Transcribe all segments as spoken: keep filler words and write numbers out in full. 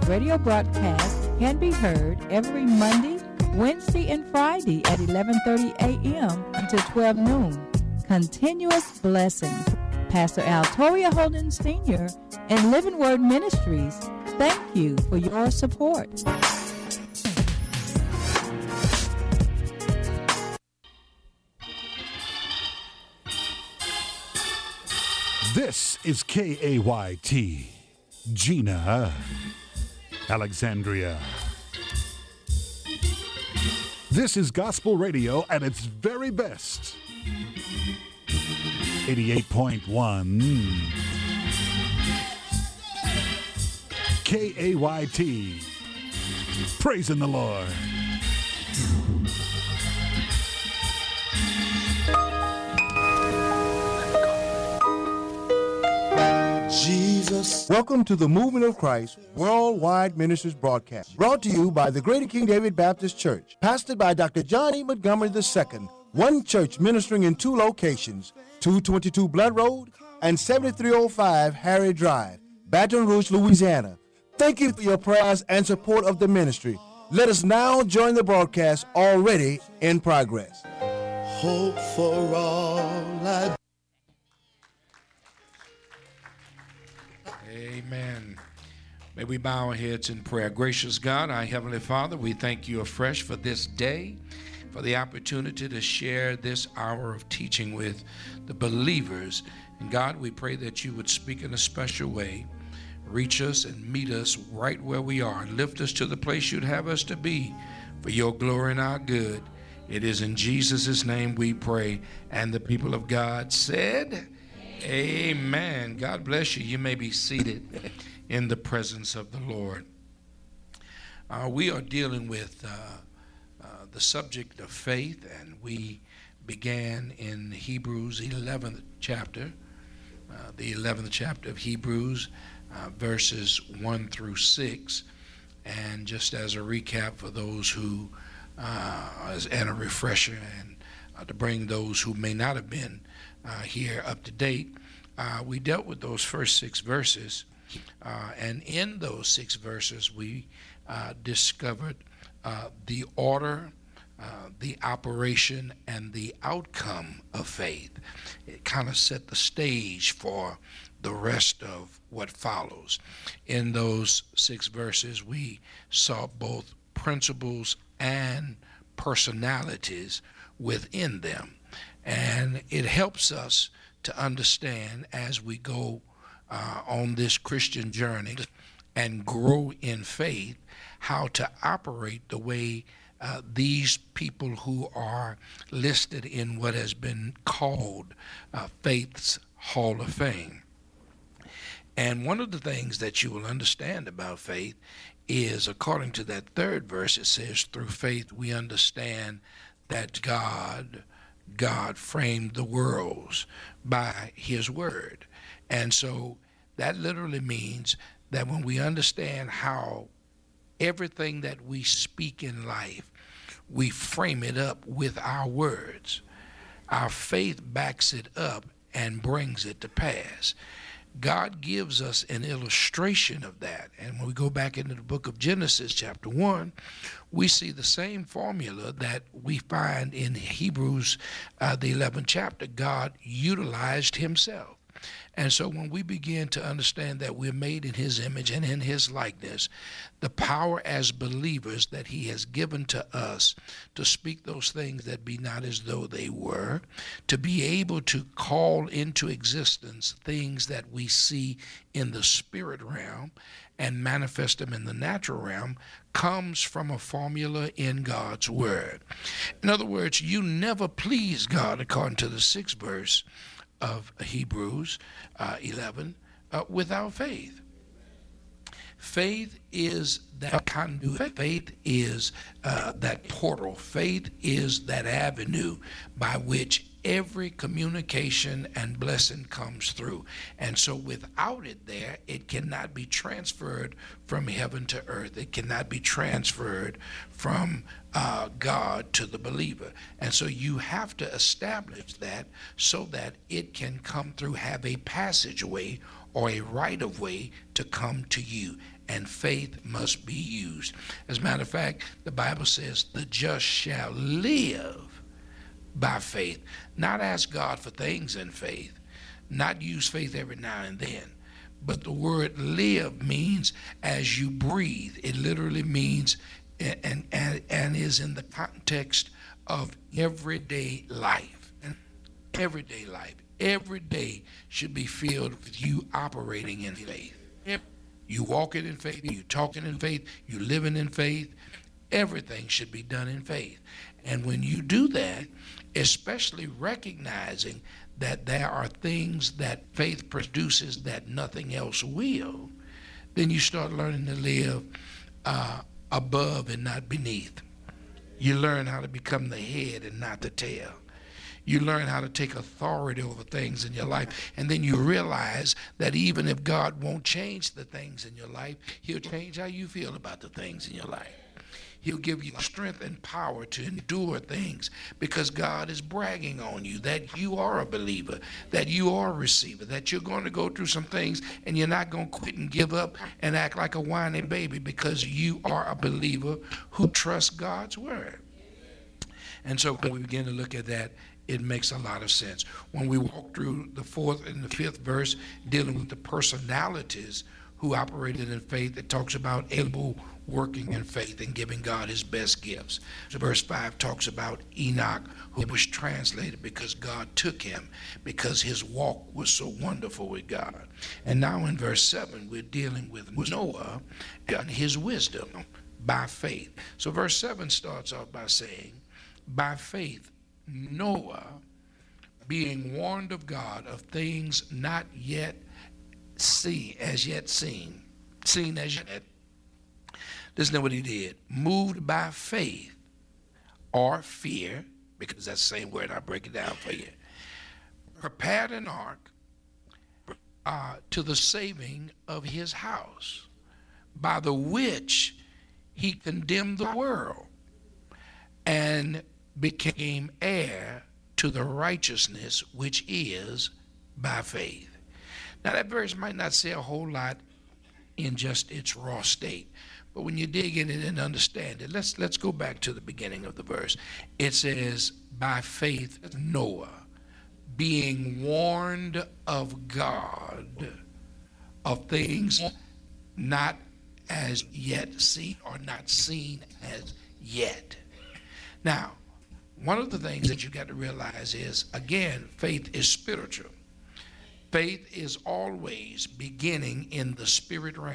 radio broadcast can be heard every Monday, Wednesday, and Friday at eleven thirty a.m. until twelve noon. Continuous blessings. Pastor Al Toria Holden Senior and Living Word Ministries, thank you for your support. This is K A Y T, Gina, Alexandria. This is gospel radio at its very best. eighty-eight point one K A Y T, praising the Lord. Jesus. Welcome to the Movement of Christ Worldwide Ministries broadcast, brought to you by the Greater King David Baptist Church, pastored by Doctor John E. Montgomery the Second, one church ministering in two locations, two twenty-two Blood Road and seventy-three oh five Harry Drive, Baton Rouge, Louisiana. Thank you for your prayers and support of the ministry. Let us now join the broadcast already in progress. Hope for all I Amen. May we bow our heads in prayer. Gracious God, our Heavenly Father, we thank you afresh for this day, for the opportunity to share this hour of teaching with the believers. And God, we pray that you would speak in a special way, reach us and meet us right where we are, lift us to the place you'd have us to be for your glory and our good. It is in Jesus' name we pray. And the people of God said, amen. God bless you. You may be seated in the presence of the Lord. Uh, we are dealing with uh, uh, the subject of faith, and we began in Hebrews eleventh chapter, uh, the eleventh chapter of Hebrews, uh, verses one through six. And just as a recap for those who, uh, as, and a refresher, and uh, to bring those who may not have been Uh, here up to date, uh, we dealt with those first six verses, uh, and in those six verses we uh, discovered uh, the order, uh, the operation, and the outcome of faith. It kind of set the stage for the rest of what follows. In those six verses we saw both principles and personalities within them. And it helps us to understand as we go uh, on this Christian journey and grow in faith, how to operate the way uh, these people who are listed in what has been called uh, Faith's Hall of Fame. And one of the things that you will understand about faith is, according to that third verse, it says, through faith we understand that God God framed the worlds by his word. And so that literally means that when we understand how everything that we speak in life, we frame it up with our words. Our faith backs it up and brings it to pass. God gives us an illustration of that. And when we go back into the book of Genesis chapter one, we see the same formula that we find in Hebrews, uh, the eleventh chapter. God utilized himself. And so when we begin to understand that we're made in his image and in his likeness, the power as believers that he has given to us to speak those things that be not as though they were, to be able to call into existence things that we see in the spirit realm and manifest them in the natural realm, comes from a formula in God's word. In other words, you never please God, according to the sixth verse of Hebrews uh, eleven, uh, without faith. Faith is that conduit. Faith is uh, that portal. Faith is that avenue by which every communication and blessing comes through. And so without it there, it cannot be transferred from heaven to earth. It cannot be transferred from uh, God to the believer. And so you have to establish that so that it can come through, have a passageway or a right of way to come to you. and faith must be used. As a matter of fact, the Bible says the just shall live by faith. Not ask God for things in faith, not use faith every now and then. But the word live means as you breathe. It literally means and, and, and is in the context of everyday life. And everyday life. Every day should be filled with you operating in faith. You walking in faith, you talking in faith, you living in faith. Everything should be done in faith. And when you do that, especially recognizing that there are things that faith produces that nothing else will, then you start learning to live uh, above and not beneath. You learn how to become the head and not the tail. You learn how to take authority over things in your life. And then you realize that even if God won't change the things in your life, he'll change how you feel about the things in your life. He'll give you strength and power to endure things because God is bragging on you that you are a believer, that you are a receiver, that you're going to go through some things and you're not going to quit and give up and act like a whiny baby because you are a believer who trusts God's word. And so when we begin to look at that, it makes a lot of sense. When we walk through the fourth and the fifth verse dealing with the personalities who operated in faith, it talks about Abel working in faith and giving God his best gifts. So verse five talks about Enoch, who was translated because God took him, because his walk was so wonderful with God. And now in verse seven, we're dealing with Noah and his wisdom by faith. So verse seven starts off by saying, by faith, Noah, being warned of God of things not yet seen, as yet seen, seen as yet. Listen to what he did. Moved by faith or fear, because that's the same word, I'll break it down for you. Prepared an ark uh, to the saving of his house, by the which he condemned the world and became heir to the righteousness which is by faith. Now that verse might not say a whole lot in just its raw state, but when you dig in it and understand it, let's let's go back to the beginning of the verse. It says, by faith Noah, being warned of God of things not as yet seen or not seen as yet. Now, one of the things that you got to realize is, again, faith is spiritual. Faith is always beginning in the spirit realm.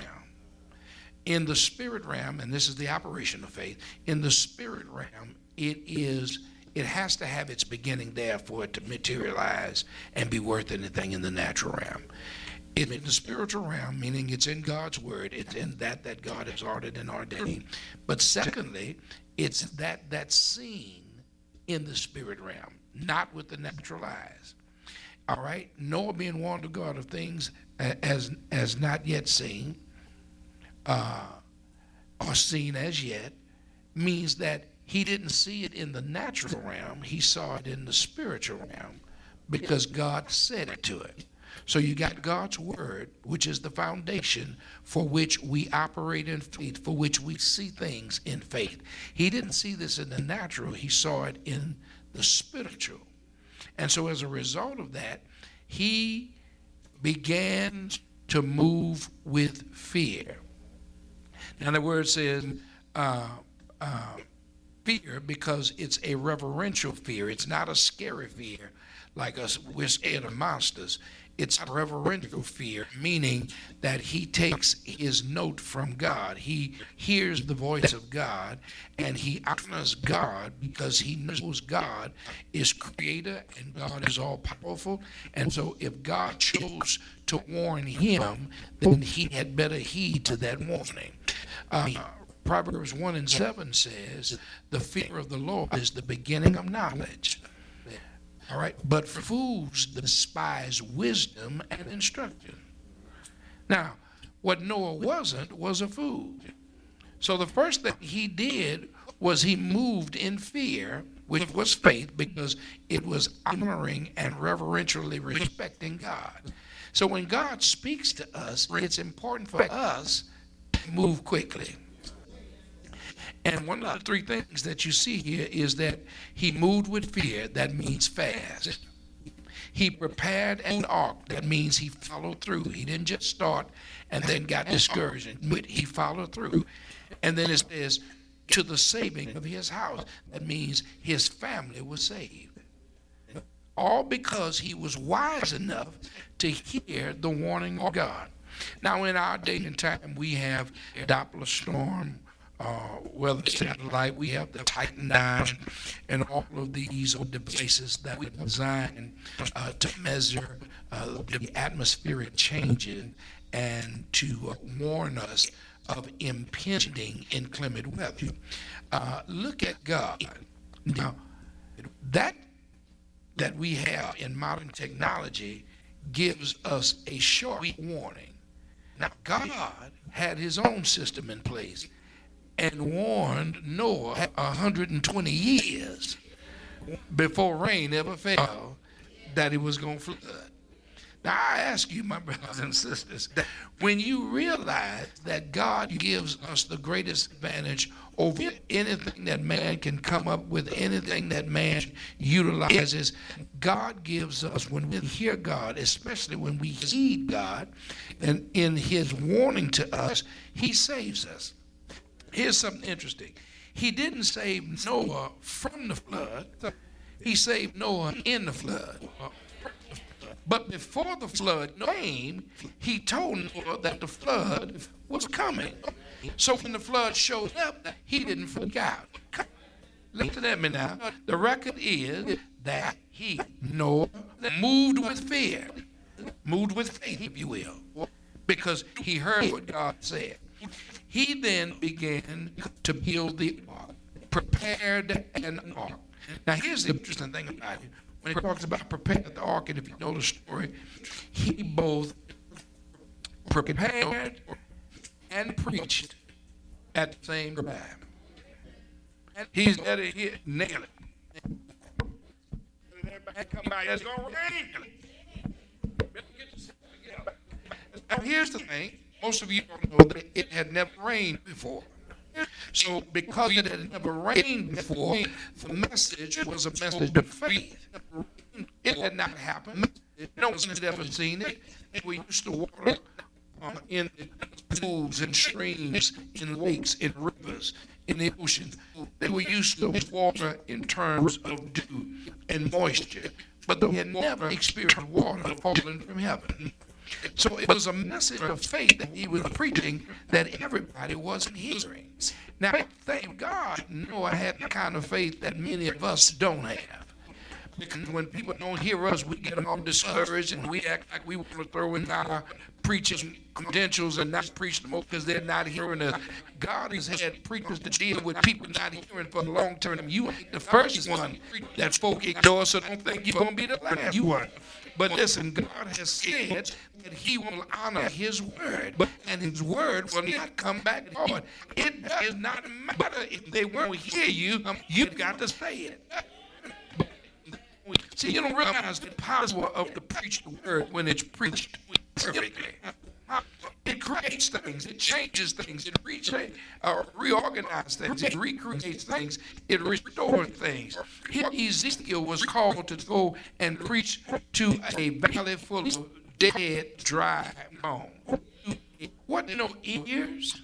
In the spirit realm, and this is the operation of faith, in the spirit realm, it is, it has to have its beginning there for it to materialize and be worth anything in the natural realm. It's in the spiritual realm, meaning it's in God's word, it's in that that God has ordered and ordained. But secondly, it's that that's seen in the spirit realm, not with the natural eyes. All right, Noah being warned of God of things as as not yet seen, uh, or seen as yet, means that he didn't see it in the natural realm. He saw it in the spiritual realm because God said it to it. So you got God's word, which is the foundation for which we operate in faith, for which we see things in faith. He didn't see this in the natural. He saw it in the spiritual. And so as a result of that, he began to move with fear. Now the word says uh, uh, fear because it's a reverential fear. It's not a scary fear like us, we're scared of monsters. It's a reverential fear, meaning that he takes his note from God. He hears the voice of God, and he honors God because he knows God is creator and God is all-powerful. And so if God chose to warn him, then he had better heed to that warning. Uh, Proverbs one and seven says, the fear of the Lord is the beginning of knowledge. All right, but fools despise wisdom and instruction. Now, what Noah wasn't was a fool. So the first thing he did was he moved in fear, which was faith, because it was honoring and reverentially respecting God. So when God speaks to us, it's important for us move quickly. And one of the three things that you see here is that he moved with fear. That means fast. He prepared an ark. That means he followed through. He didn't just start and then got discouraged. But he followed through. And then it says, to the saving of his house. That means his family was saved. All because he was wise enough to hear the warning of God. Now, in our day and time, we have Doppler storm, uh, weather satellite, we have the Titan nine, and all of these are devices that we design uh, to measure uh, the atmospheric changes and to uh, warn us of impending inclement weather. Uh, look at God. Now, that that we have in modern technology gives us a short warning. Now, God had his own system in place and warned Noah one hundred twenty years before rain ever fell that it was going to flood. Now, I ask you, my brothers and sisters, when you realize that God gives us the greatest advantage over anything that man can come up with, anything that man utilizes, God gives us, when we hear God, especially when we heed God, and in his warning to us, he saves us. Here's something interesting. He didn't save Noah from the flood. He saved Noah in the flood. But before the flood came, he told Noah that the flood was coming. So when the flood showed up, he didn't freak out. Listen at me now. The record is that he, Noah, moved with fear, moved with faith, if you will, because he heard what God said. He then began to build the ark, prepared an ark. Now here's the interesting thing about it. When he talks about preparing the ark, and if you know the story, he both prepared and preached at the same time. He's at it here, nail it. Come by, it's gonna rain. Now here's the thing. Most of you don't know that it had never rained before. So because it had never rained before, the message was a message of faith. It had not happened. No one had ever seen it. We used to water uh, in pools and streams, in lakes, in rivers, in the ocean. They were used to water in terms of dew and moisture, but they had never experienced water falling from heaven. So it was a message of faith that he was preaching that everybody wasn't hearing. Now, thank God, Noah had the kind of faith that many of us don't have. Because when people don't hear us, we get all discouraged and we act like we want to throw in our preaching credentials and not preach them because they're not hearing us. God has had preachers to deal with people not hearing for a long term. You ain't the first one that folk ignore, so don't think you're going to be the last. You are. But listen, God has said that he will honor his word, and his word will not come back void. It does not matter if they won't hear you, you've got to say it. See, you don't realize the power of the preached word when it's preached perfectly. It creates things, it changes things, it re- uh, reorganizes things, it recreates things, it restores things. Here Ezekiel was called to go and preach to a valley full of dead, dry bones. What no ears?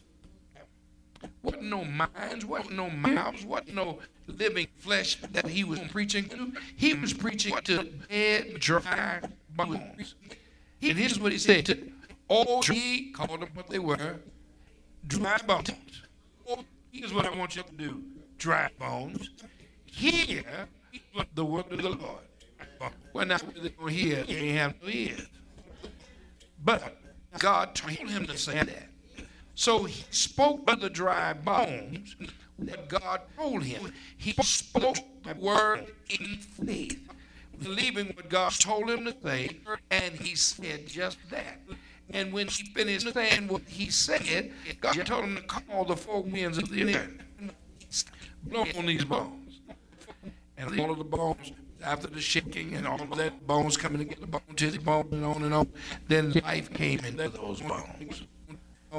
What no minds? What no mouths? What no living flesh that he was preaching to? He was preaching to dead, dry bones. And here's what he said. All ye, called them what they were, dry bones. Oh, here's what I want you to do, dry bones. Hear the word of the Lord. Well, now, they don't hear, they ain't have no ears. But God told him to say that. So he spoke to the dry bones that God told him. He spoke the word in faith, believing what God told him to say, and he said just that. And when he finished saying what he said, God told him to call the four winds of the earth, blow on these bones. And all of the bones, after the shaking and all of that, bones coming together, bone to the bone, and on and on, then life came into those bones.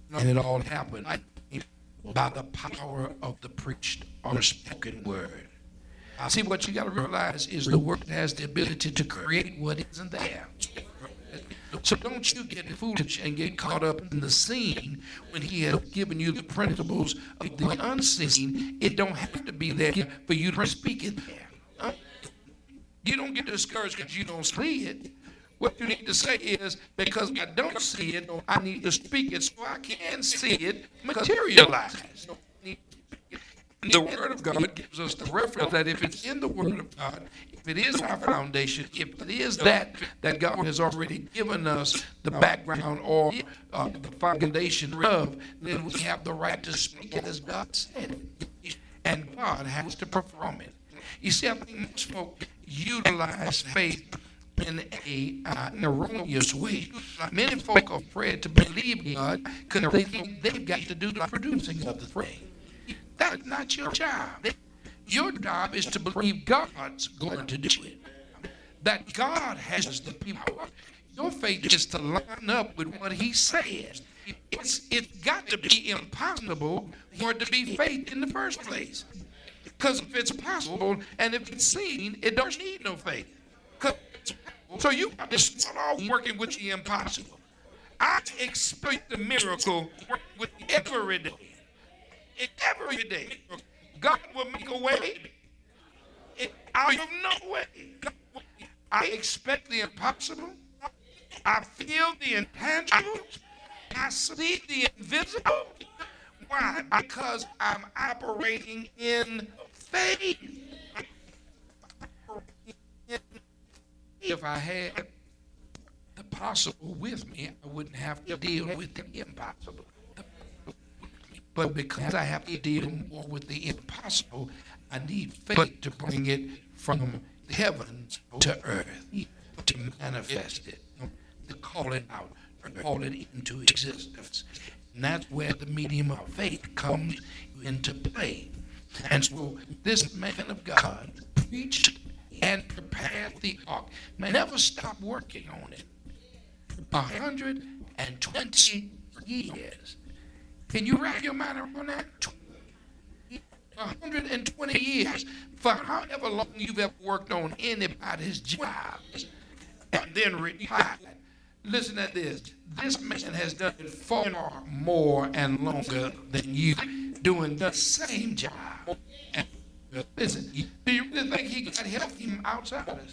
And it all happened by the power of the preached or spoken word. See, what you got to realize is the word has the ability to create what isn't there. So don't you get foolish and get caught up in the scene when he has given you the principles of the unseen. It don't have to be there for you to speak it there. You don't get discouraged because you don't see it. What you need to say is, because I don't see it, I need to speak it so I can see it materialize. The Word of God gives us the reference that if it's in the Word of God, if it is our foundation, if it is that that God has already given us the background or uh, the foundation of, then we have the right to speak it as God said. And God has to perform it. You see, I think most folk utilize faith in a uh, an erroneous way. Many folk are afraid to believe God because they think they've got to do the producing of the thing. That's not your job. Your job is to believe God's going to do it. That God has the power. Your faith is to line up with what He says. It's it's got to be impossible for it to be faith in the first place. Because if it's possible and if it's seen, it don't need no faith. So you got to start off working with the impossible. I expect the miracle with every day. Every day, God will make a way out of no way. I expect the impossible. I feel the intangible. I see the invisible. Why? Because I'm operating in faith. If I had the possible with me, I wouldn't have to deal with the impossible. But because I have to deal more with the impossible, I need faith to bring it from heaven to earth, to manifest it, to call it out, to call it into existence. And that's where the medium of faith comes into play. And so this man of God preached and prepared the ark. Never stopped working on it. one hundred twenty years. Can you wrap your mind around that? one hundred twenty years, for however long you've ever worked on anybody's job and then retired. Listen to this. This man has done it far more and longer than you doing the same job. And listen, do you really think he got help from outsiders?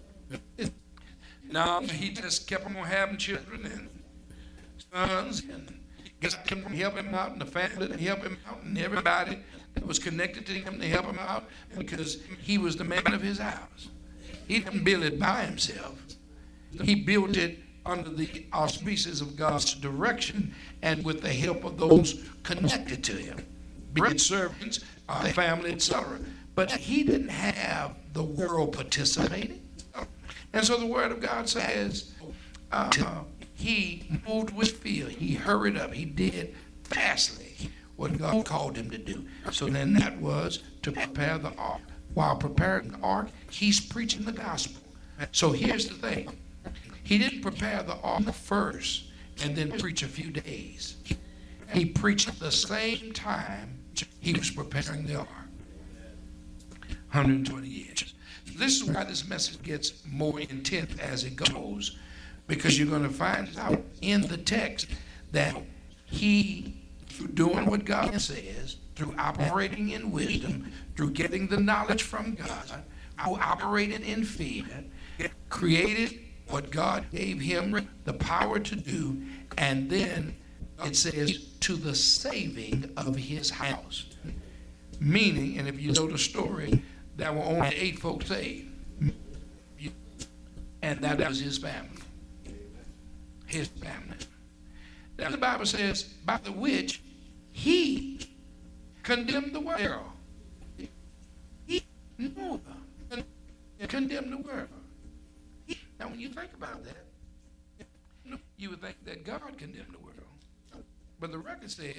No, he just kept on having children and sons and just kept on helping him out, and the family to help him out, and everybody that was connected to him to help him out, because he was the man of his house. He didn't build it by himself. He built it under the auspices of God's direction and with the help of those connected to him, be it servants, uh, family, et cetera. But he didn't have the world participating. And so the Word of God says, uh, he moved with fear. He hurried up. He did fastly what God called him to do. So then that was to prepare the ark. While preparing the ark, he's preaching the gospel. So here's the thing. He didn't prepare the ark first and then preach a few days. He preached at the same time he was preparing the ark. one hundred twenty years. This is why this message gets more intense as it goes, because you're going to find out in the text that he, through doing what God says, through operating in wisdom, through getting the knowledge from God, through operating in fear, created what God gave him the power to do, and then it says, to the saving of his house. Meaning, and if you know the story, there were only eight folks saved. And that was his family. His family. Now the Bible says, by the which he condemned the world. He Noah condemned the world. Now when you think about that, you would think that God condemned the world. But the record says,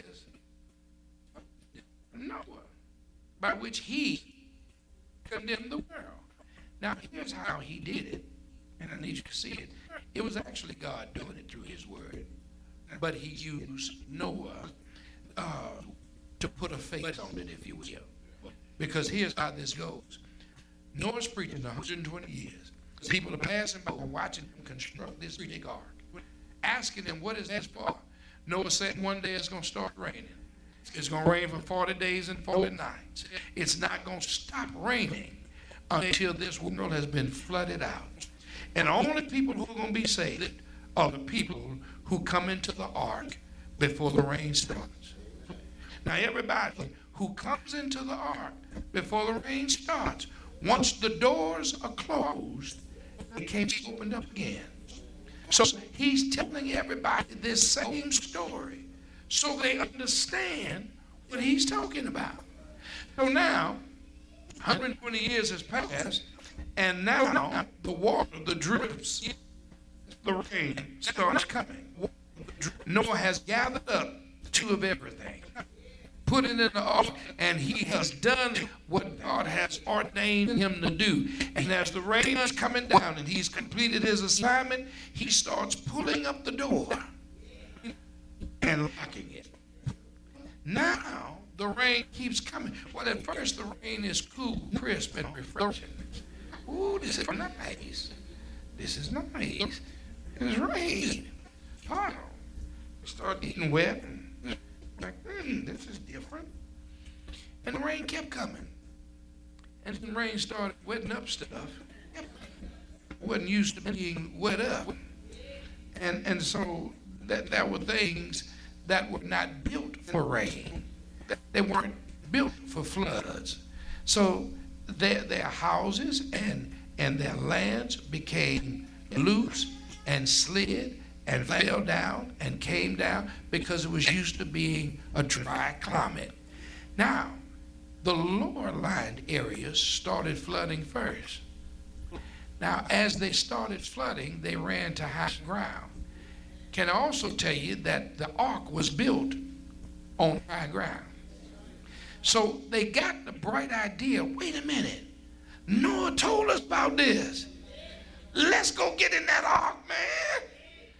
Noah, by which he condemned the world. Now here's how he did it, and I need you to see it. It was actually God doing it through his word. but he used Noah uh, to put a face on it, if you will. Because here's how this goes. Noah's preaching one hundred twenty years. People are passing by watching him construct this big ark, asking him, what is this for? Noah said one day it's going to start raining. It's going to rain for forty days and forty nights. It's not going to stop raining until this world has been flooded out. And the only people who are going to be saved are the people who come into the ark before the rain starts. Now, everybody who comes into the ark before the rain starts, once the doors are closed, they can't be opened up again. So he's telling everybody this same story so they understand what he's talking about. So now, one hundred twenty years has passed, and now the water, the drips, the rain starts coming. Noah has gathered up two of everything, put it in the ark, and he has done what God has ordained him to do. And as the rain is coming down and he's completed his assignment, he starts pulling up the door and locking it. Now the rain keeps coming. Well, at first the rain is cool, crisp, and refreshing. Ooh, this is nice. This is nice. It's rain. Puddle. Start getting wet. And like, hmm, this is different. And the rain kept coming. And the rain started wetting up stuff. Wasn't used to being wet up. And and so that there were things that were not built for rain. They weren't built for floods. So their their houses and and their lands became loose and slid and fell down and came down because it was used to being a dry climate. Now, the lower lying areas started flooding first. Now, as they started flooding, they ran to high ground. Can I also tell you that the ark was built on high ground? So they got the bright idea, wait a minute, Noah told us about this. Let's go get in that ark, man.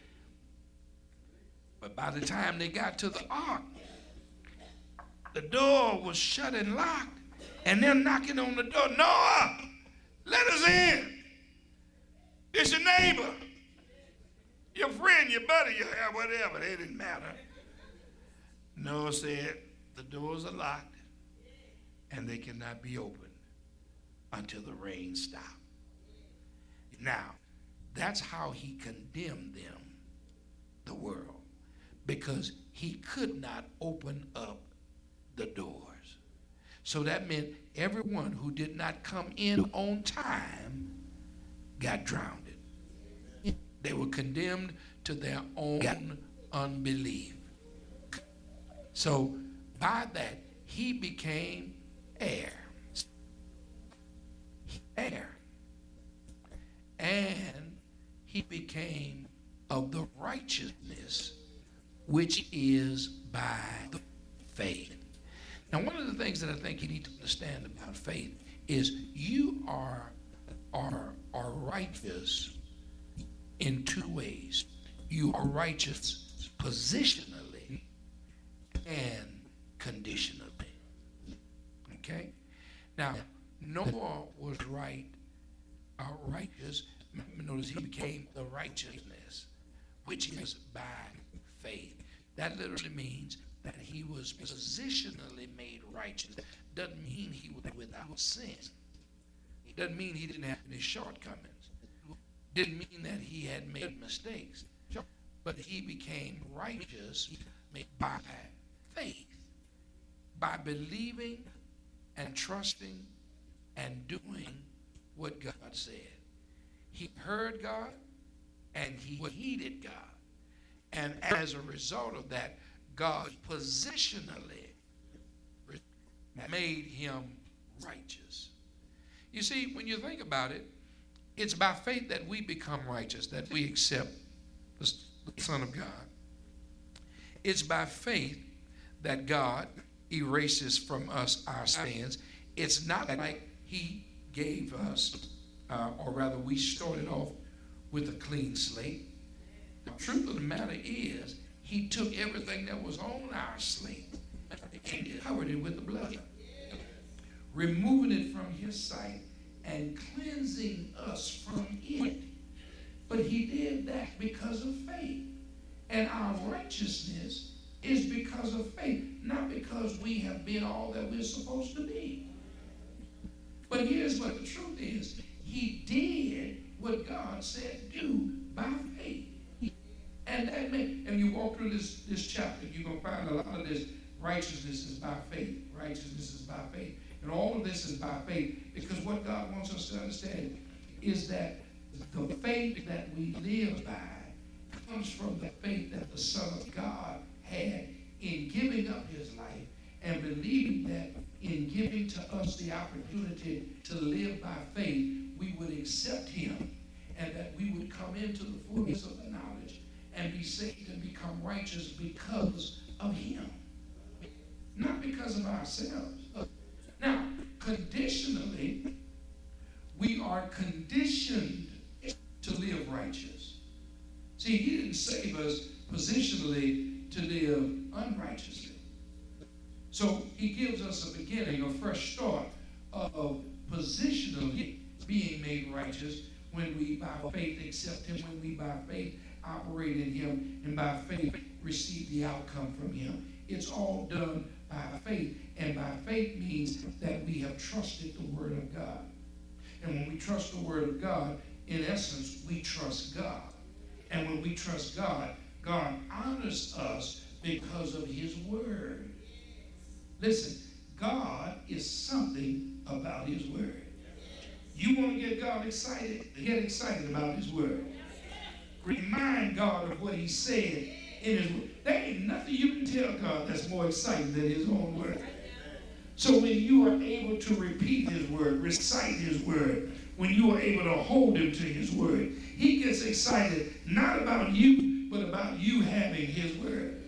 But by the time they got to the ark, the door was shut and locked, and they're knocking on the door. Noah, let us in. It's your neighbor, your friend, your buddy, your whatever. It didn't matter. Noah said, the doors are locked, and they cannot be opened until the rain stops. Now, that's how he condemned them, the world, because he could not open up the doors. So that meant everyone who did not come in on time got drowned. They were condemned to their own unbelief. So by that, he became heir. Heir. And he became of the righteousness which is by the faith. Now, one of the things that I think you need to understand about faith is you are, are, are righteous in two ways. You are righteous positionally and conditionally. Okay? Now, Noah was right, uh, righteous. Notice he became the righteousness, which is by faith. That literally means that he was positionally made righteous. Doesn't mean he was without sin. Doesn't mean he didn't have any shortcomings. Didn't mean that he had made mistakes. But he became righteous by faith, by believing and trusting and doing what God said. He heard God and he heeded God. And as a result of that, God positionally made him righteous. You see, when you think about it, it's by faith that we become righteous, that we accept the Son of God. It's by faith that God erases from us our sins. It's not like he gave us, uh, or rather we started off with a clean slate. The truth of the matter is, he took everything that was on our slate and covered it with the blood, removing it from his sight and cleansing us from it. But he did that because of faith. And our righteousness is because of faith, not because we have been all that we're supposed to be. But here's what the truth is. He did what God said do by faith. And that meant, and you walk through this, this chapter, you're going to find a lot of this righteousness is by faith. Righteousness is by faith. And all of this is by faith, because what God wants us to understand is that the faith that we live by comes from the faith that the Son of God had in giving up his life and believing that in giving to us the opportunity to live by faith, we would accept him and that we would come into the fullness of the knowledge and be saved and become righteous because of him, not because of ourselves. Now, conditionally, we are conditioned to live righteous. See, he didn't save us positionally to live unrighteously. So he gives us a beginning, a fresh start of positionally being made righteous when we by faith accept him, when we by faith operate in him, and by faith receive the outcome from him. It's all done by faith, and by faith means that we have trusted the word of God. And when we trust the word of God, in essence, we trust God. And when we trust God, God honors us because of his word. Listen, God is something about his word. You want to get God excited? Get excited about his word. Remind God of what he said in his word. There ain't nothing you can tell God that's more exciting than his own word. So when you are able to repeat his word, recite his word, when you are able to hold him to his word, he gets excited not about you, but about you having his word.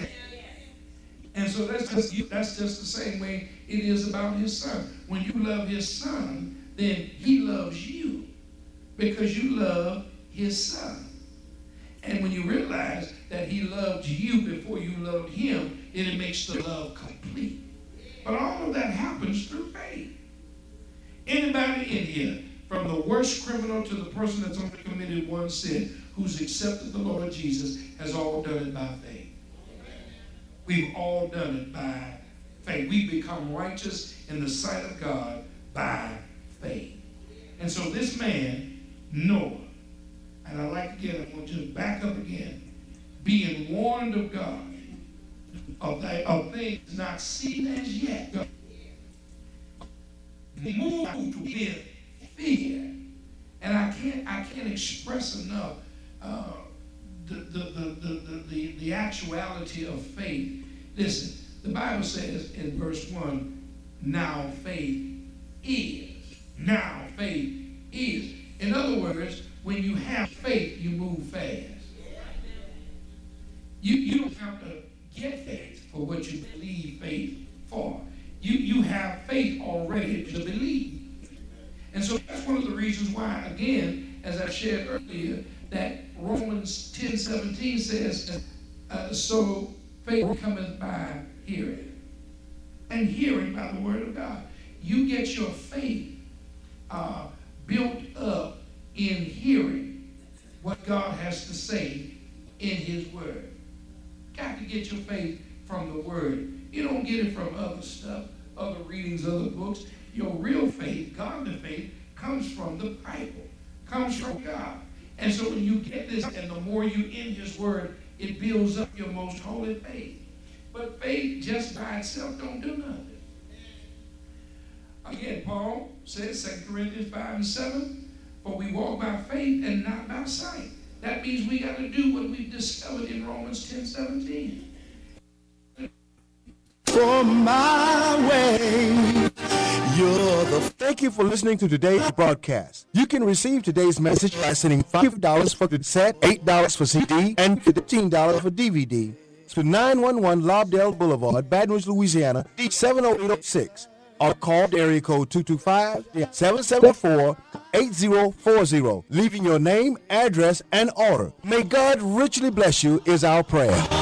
And so that's just, that's just the same way it is about his son. When you love his son, then he loves you because you love his son. And when you realize that he loved you before you loved him, then it makes the love complete. But all of that happens through faith. Anybody in here, from the worst criminal to the person that's only committed one sin, who's accepted the Lord Jesus, has all done it by faith. We've all done it by faith. We become righteous in the sight of God by faith. And so this man, Noah, and I like again, I want you to back up again, being warned of God of, that, of things not seen as yet, moved with fear. And I can't I can't express enough uh, the, the, the, the, the, the actuality of faith. Listen, the Bible says in verse one, now faith is. Now faith is. In other words, when you have faith, you move fast. You, you don't have to get faith for what you believe faith for. You, you have faith already to believe. And so that's one of the reasons why, again, as I shared earlier, that Romans ten seventeen says, uh, so faith cometh by hearing, and hearing by the word of God. You get your faith uh, built up in hearing what God has to say in his word. Got to get your faith from the word. You don't get it from other stuff, other readings, other books. Your real faith, godly faith, comes from the Bible, comes from God. And so when you get this, and the more you in his word, it builds up your most holy faith. But faith just by itself don't do nothing. Again, Paul says, Second Corinthians five and seven, for we walk by faith and not by sight. That means we got to do what we've discovered in Romans ten seventeen. For my way, you're the... Thank you for listening to today's broadcast. You can receive today's message by sending five dollars for the set, eight dollars for C D, and fifteen dollars for D V D to nine one one Lobdell Boulevard, Baton Rouge, Louisiana, seven oh eight oh six. Or call area code two two five, seven seven four, eight zero four zero, leaving your name, address, and order. May God richly bless you is our prayer.